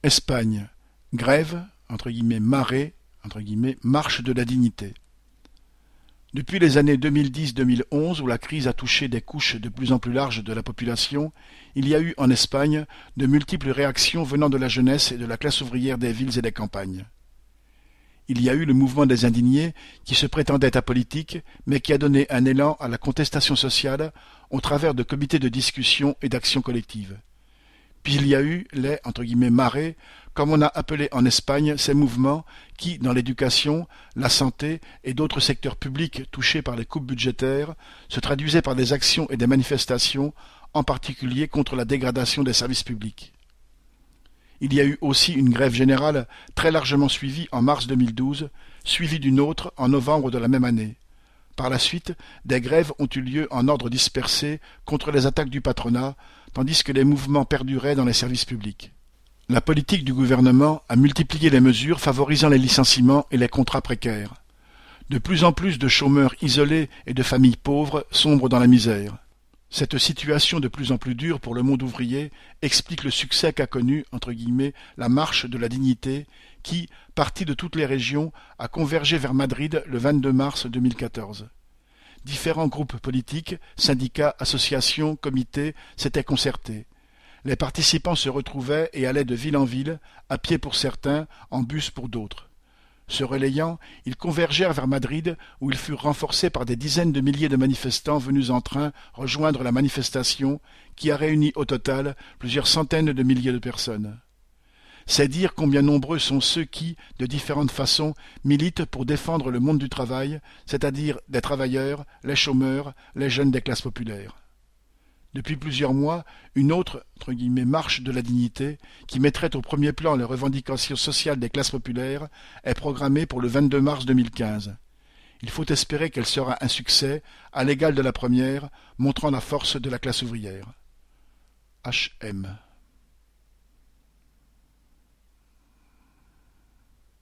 Espagne. Grève, marée, marche de la dignité. Depuis les années 2010-2011 où la crise a touché des couches de plus en plus larges de la population, il y a eu en Espagne de multiples réactions venant de la jeunesse et de la classe ouvrière des villes et des campagnes. Il y a eu le mouvement des indignés qui se prétendait apolitique mais qui a donné un élan à la contestation sociale au travers de comités de discussion et d'action collective. Puis il y a eu les marées, comme on a appelé en Espagne ces mouvements qui, dans l'éducation, la santé et d'autres secteurs publics touchés par les coupes budgétaires, se traduisaient par des actions et des manifestations, en particulier contre la dégradation des services publics. Il y a eu aussi une grève générale très largement suivie en mars 2012, suivie d'une autre en novembre de la même année. Par la suite, des grèves ont eu lieu en ordre dispersé contre les attaques du patronat, tandis que les mouvements perduraient dans les services publics. La politique du gouvernement a multiplié les mesures favorisant les licenciements et les contrats précaires. De plus en plus de chômeurs isolés et de familles pauvres sombrent dans la misère. Cette situation de plus en plus dure pour le monde ouvrier explique le succès qu'a connu, la marche de la dignité qui, partie de toutes les régions, a convergé vers Madrid le 22 mars 2014. Différents groupes politiques, syndicats, associations, comités s'étaient concertés. Les participants se retrouvaient et allaient de ville en ville, à pied pour certains, en bus pour d'autres. Se relayant, ils convergèrent vers Madrid où ils furent renforcés par des dizaines de milliers de manifestants venus en train rejoindre la manifestation qui a réuni au total plusieurs centaines de milliers de personnes. C'est dire combien nombreux sont ceux qui, de différentes façons, militent pour défendre le monde du travail, c'est-à-dire des travailleurs, les chômeurs, les jeunes des classes populaires. Depuis plusieurs mois, une autre marche de la dignité, qui mettrait au premier plan les revendications sociales des classes populaires, est programmée pour le 22 mars 2015. Il faut espérer qu'elle sera un succès, à l'égal de la première, montrant la force de la classe ouvrière. H.M.